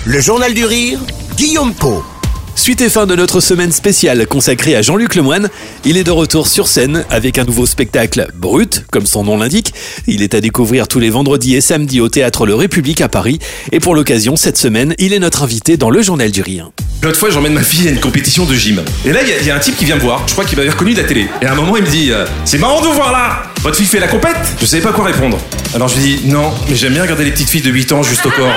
Le Journal du Rire, Guillaume Pau. Suite et fin de notre semaine spéciale consacrée à Jean-Luc Lemoine, il est de retour sur scène avec un nouveau spectacle Brut, comme son nom l'indique. Il est à découvrir tous les vendredis et samedis au Théâtre Le République à Paris. Et pour l'occasion, cette semaine, il est notre invité dans le Journal du Rire. L'autre fois, j'emmène ma fille à une compétition de gym. Et là, il y a un type qui vient me voir. Je crois qu'il m'avait reconnu de la télé. Et à un moment, il me dit c'est marrant de vous voir là. Votre fille fait la compète. Je savais pas quoi répondre. Alors je lui dis non, mais j'aime bien regarder les petites filles de 8 ans juste au corps.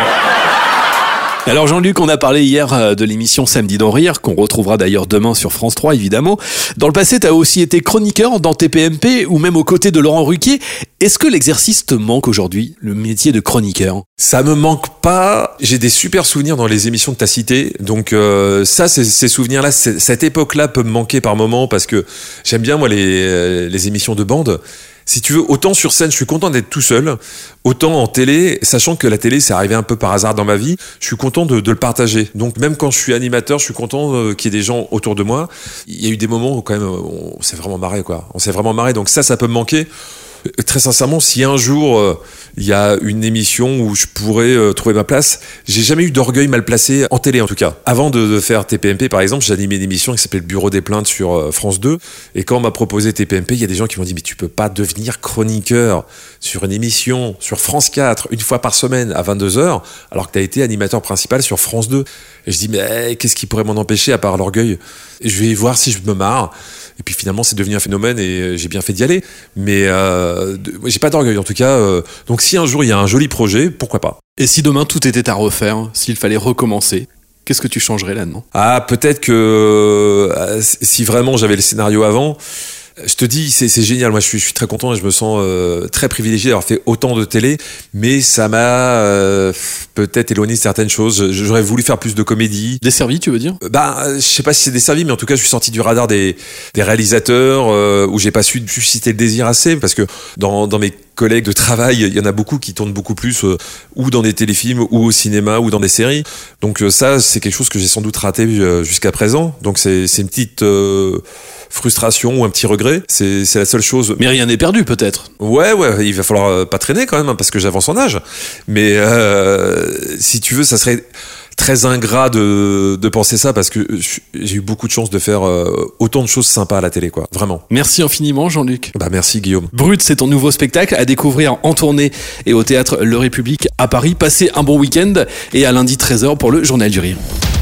Alors Jean-Luc, on a parlé hier de l'émission Samedi dans Rire, qu'on retrouvera d'ailleurs demain sur France 3 évidemment. Dans le passé, tu as aussi été chroniqueur dans TPMP ou même aux côtés de Laurent Ruquier. Est-ce que l'exercice te manque aujourd'hui, le métier de chroniqueur ? Ça me manque pas. J'ai des super souvenirs dans les émissions que t'as citées. Donc ces souvenirs-là, cette époque-là peut me manquer par moments parce que j'aime bien moi les émissions de bande. Si tu veux, autant sur scène, je suis content d'être tout seul, autant en télé, sachant que la télé, c'est arrivé un peu par hasard dans ma vie, je suis content de le partager. Donc même quand je suis animateur, je suis content qu'il y ait des gens autour de moi. Il y a eu des moments où quand même, on s'est vraiment marré, quoi. On s'est vraiment marré, donc ça peut me manquer. Très sincèrement, si un jour il y a une émission où je pourrais trouver ma place, j'ai jamais eu d'orgueil mal placé en télé en tout cas. Avant de faire TPMP par exemple, j'animais une émission qui s'appelait le Bureau des plaintes sur France 2 et quand on m'a proposé TPMP, il y a des gens qui m'ont dit mais tu peux pas devenir chroniqueur sur une émission sur France 4 une fois par semaine à 22h alors que tu as été animateur principal sur France 2. Et je dis mais qu'est-ce qui pourrait m'en empêcher à part l'orgueil ? Et je vais voir si je me marre. Et puis finalement, c'est devenu un phénomène et j'ai bien fait d'y aller. Mais j'ai pas d'orgueil en tout cas. Donc si un jour il y a un joli projet, pourquoi pas ? Et si demain tout était à refaire, s'il fallait recommencer, qu'est-ce que tu changerais là-dedans ? Ah, peut-être que si vraiment j'avais le scénario avant... Je te dis, c'est génial. Moi, je suis très content et je me sens très privilégié d'avoir fait autant de télé. Mais ça m'a peut-être éloigné de certaines choses. J'aurais voulu faire plus de comédie. Desservi, tu veux dire ? Je sais pas si c'est desservi, mais en tout cas, je suis sorti du radar des réalisateurs où j'ai pas su susciter le désir assez. Parce que dans mes collègues de travail, il y en a beaucoup qui tournent beaucoup plus ou dans des téléfilms, ou au cinéma, ou dans des séries. Donc ça, c'est quelque chose que j'ai sans doute raté jusqu'à présent. Donc c'est une petite... frustration ou un petit regret, c'est la seule chose. Mais rien n'est perdu peut-être. Ouais, il va falloir pas traîner quand même hein, parce que j'avance en âge. Mais si tu veux, ça serait très ingrat de penser ça parce que j'ai eu beaucoup de chance de faire autant de choses sympas à la télé, quoi. Vraiment. Merci infiniment, Jean-Luc. Merci, Guillaume. Brut, c'est ton nouveau spectacle à découvrir en tournée et au Théâtre Le République à Paris. Passez un bon week-end et à lundi 13h pour le Journal du Rire.